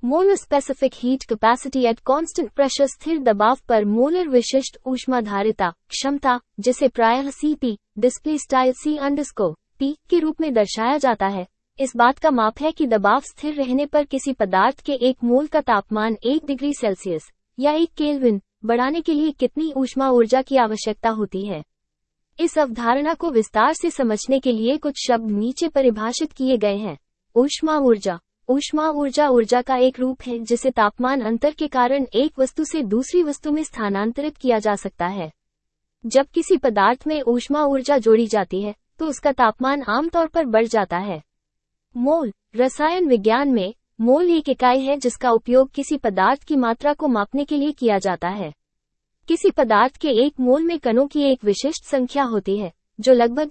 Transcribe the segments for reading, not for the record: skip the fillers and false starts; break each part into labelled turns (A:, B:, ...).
A: Molar specific heat capacity at constant pressure, स्थिर दबाव पर मोलर विशिष्ट ऊष्माधारिता क्षमता, जिसे प्रायः सीपी डिस्प्ले स्टाइल C_P के रूप में दर्शाया जाता है, इस बात का माप है कि दबाव स्थिर रहने पर किसी पदार्थ के 1 मोल का तापमान 1 डिग्री सेल्सियस या 1 केल्विन बढ़ाने के लिए कितनी ऊष्मा ऊर्जा की आवश्यकता होती है। इस अवधारणा को विस्तार से समझने के लिए कुछ शब्द नीचे परिभाषित किए गए हैं। ऊष्मा ऊर्जा। ऊष्मा ऊर्जा ऊर्जा का एक रूप है जिसे तापमान अंतर के कारण एक वस्तु से दूसरी वस्तु में स्थानांतरित किया जा सकता है। जब किसी पदार्थ में ऊष्मा ऊर्जा जोड़ी जाती है तो उसका तापमान आमतौर पर बढ़ जाता है। मोल। रसायन विज्ञान में मोल एक इकाई है जिसका उपयोग किसी पदार्थ की मात्रा को मापने के लिए किया जाता है। किसी पदार्थ के 1 मोल में कणों की एक विशिष्ट संख्या होती है जो लगभग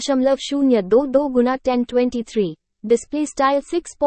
A: 6.022 गुना 1023 डिस्प्ले स्टाइल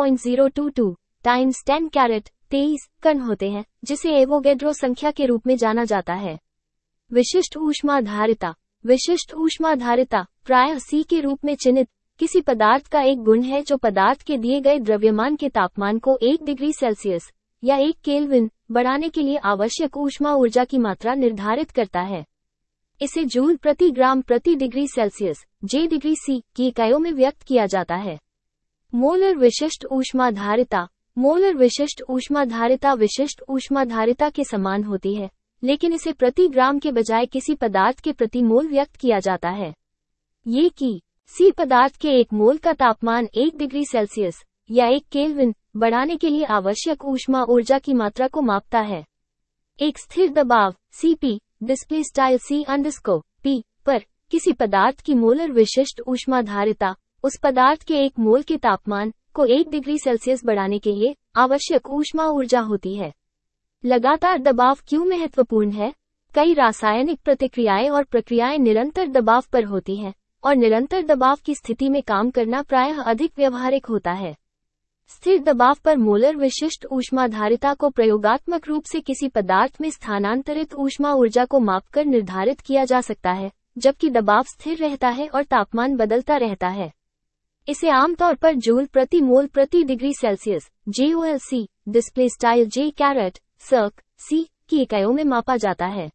A: 6.022 टाइम्स 10 कैरेट 23 कण होते हैं, जिसे एवोगैड्रो संख्या के रूप में जाना जाता है। विशिष्ट ऊष्माधारिता। विशिष्ट ऊष्माधारिता प्रायः C के रूप में चिन्हित किसी पदार्थ का एक गुण है जो पदार्थ के दिए गए द्रव्यमान के तापमान को 1 डिग्री सेल्सियस या 1 केल्विन बढ़ाने के लिए आवश्यक ऊष्मा ऊर्जा की मात्रा निर्धारित करता है। इसे जूल प्रति ग्राम प्रति degree Celsius J degree C की इकाइयों में व्यक्त किया जाता है। मोलर विशिष्ट ऊष्माधारिता। मोलर विशिष्ट ऊष्माधारिता विशिष्ट ऊष्माधारिता के समान होती है, लेकिन इसे प्रति ग्राम के बजाय किसी पदार्थ के प्रति मोल व्यक्त किया जाता है। ये कि C पदार्थ के 1 मोल का तापमान 1 डिग्री सेल्सियस या 1 केल्विन बढ़ाने के लिए आवश्यक ऊष्मा ऊर्जा की मात्रा को मापता है। एक स्थिर दबाव CP डिस्प्ले स्टाइल C_P पर किसी पदार्थ की मोलर विशिष्ट ऊष्माधारिता उस पदार्थ के 1 मोल के तापमान को 1 डिग्री सेल्सियस बढ़ाने के लिए आवश्यक ऊष्मा ऊर्जा होती है। लगातार दबाव क्यों महत्वपूर्ण है? कई रासायनिक प्रतिक्रियाएं और प्रक्रियाएं निरंतर दबाव पर होती हैं, और निरंतर दबाव की स्थिति में काम करना प्रायः अधिक व्यावहारिक होता है। स्थिर दबाव पर मोलर विशिष्ट ऊष्माधारिता को प्रयोगात्मक रूप से किसी पदार्थ में स्थानांतरित ऊष्मा ऊर्जा को मापकर निर्धारित किया जा सकता है, जबकि दबाव स्थिर रहता है और तापमान बदलता रहता है। इसे आमतौर पर जूल प्रति मोल प्रति degree Celsius JOLC display style J caret circ C की इकाइयों में मापा जाता है।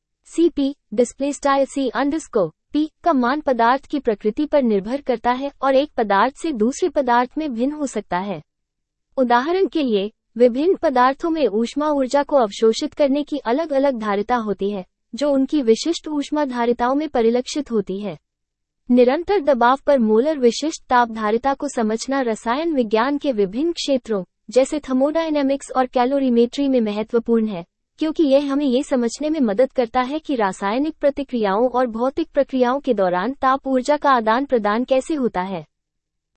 A: CP डिस्प्ले स्टाइल C_P का मान पदार्थ की प्रकृति पर निर्भर करता है और एक पदार्थ से दूसरे पदार्थ में भिन्न हो सकता है। उदाहरण के लिए, विभिन्न पदार्थों में ऊष्मा ऊर्जा को अवशोषित करने की अलग अलग धारिता होती है, जो उनकी विशिष्ट ऊष्मा धारिताओं में परिलक्षित होती है। निरंतर दबाव पर मोलर विशिष्ट ताप धारिता को समझना रसायन विज्ञान के विभिन्न क्षेत्रों जैसे थर्मोडायनेमिक्स और कैलोरीमेट्री में महत्वपूर्ण है, क्योंकि यह हमें ये समझने में मदद करता है कि रासायनिक प्रतिक्रियाओं और भौतिक प्रक्रियाओं के दौरान ताप ऊर्जा का आदान प्रदान कैसे होता है।